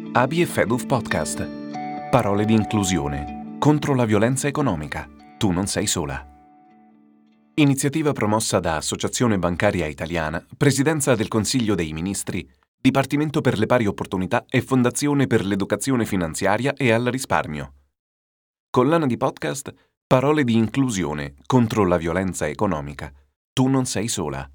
ABI e FEDUF Podcast. Parole di inclusione contro la violenza economica. Tu non sei sola. Iniziativa promossa da Associazione Bancaria Italiana, Presidenza del Consiglio dei Ministri, Dipartimento per le Pari Opportunità e Fondazione per l'Educazione Finanziaria e al Risparmio. Collana di podcast Parole di inclusione contro la violenza economica. Tu non sei sola.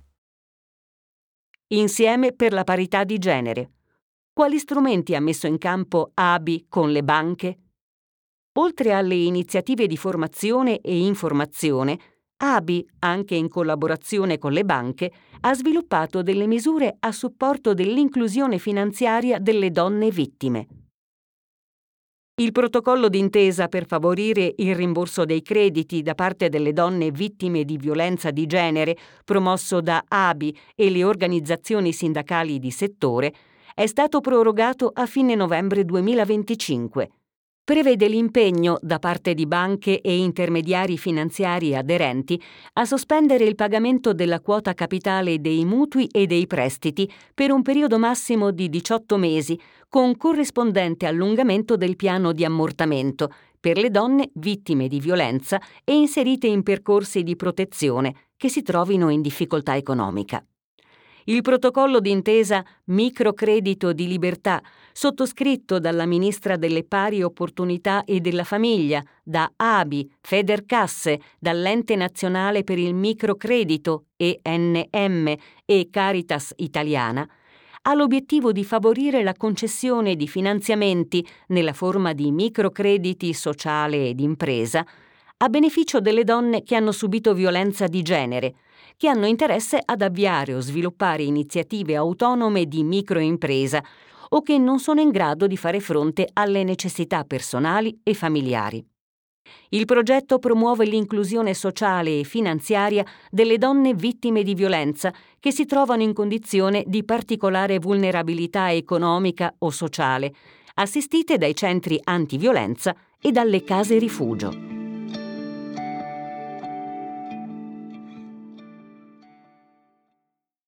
Insieme per la parità di genere. Quali strumenti ha messo in campo ABI con le banche? Oltre alle iniziative di formazione e informazione, ABI, anche in collaborazione con le banche, ha sviluppato delle misure a supporto dell'inclusione finanziaria delle donne vittime. Il protocollo d'intesa per favorire il rimborso dei crediti da parte delle donne vittime di violenza di genere, promosso da ABI e le organizzazioni sindacali di settore, è stato prorogato a fine novembre 2025. Prevede l'impegno da parte di banche e intermediari finanziari aderenti a sospendere il pagamento della quota capitale dei mutui e dei prestiti per un periodo massimo di 18 mesi, con corrispondente allungamento del piano di ammortamento per le donne vittime di violenza e inserite in percorsi di protezione che si trovino in difficoltà economica. Il protocollo d'intesa Microcredito di Libertà, sottoscritto dalla Ministra delle Pari Opportunità e della Famiglia, da ABI, Federcasse, dall'Ente Nazionale per il Microcredito, ENM, e Caritas Italiana, ha l'obiettivo di favorire la concessione di finanziamenti nella forma di microcrediti sociale ed impresa a beneficio delle donne che hanno subito violenza di genere, che hanno interesse ad avviare o sviluppare iniziative autonome di microimpresa o che non sono in grado di fare fronte alle necessità personali e familiari. Il progetto promuove l'inclusione sociale e finanziaria delle donne vittime di violenza che si trovano in condizione di particolare vulnerabilità economica o sociale, assistite dai centri antiviolenza e dalle case rifugio.